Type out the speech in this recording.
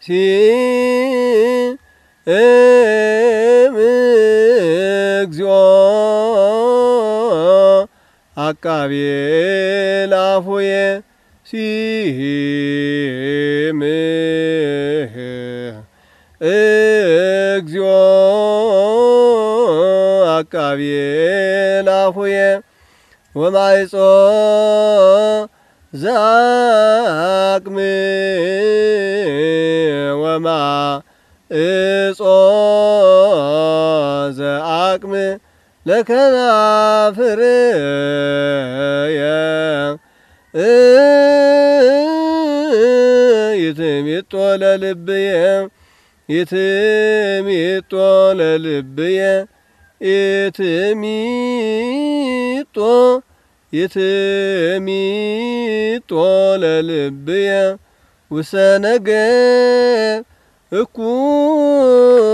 እግዚኦ አቃቤ ላፉየ እግዚኦ አቃቤ ላፉየ ወማይጾ ዘአቅም ወማይጾ ዘአቅም ለከናፍርየ ይትሚጦ ለልብየ ይትሚጦ ለልብየ ይትሚጦ ለልብየ ውሰነገ እኩይ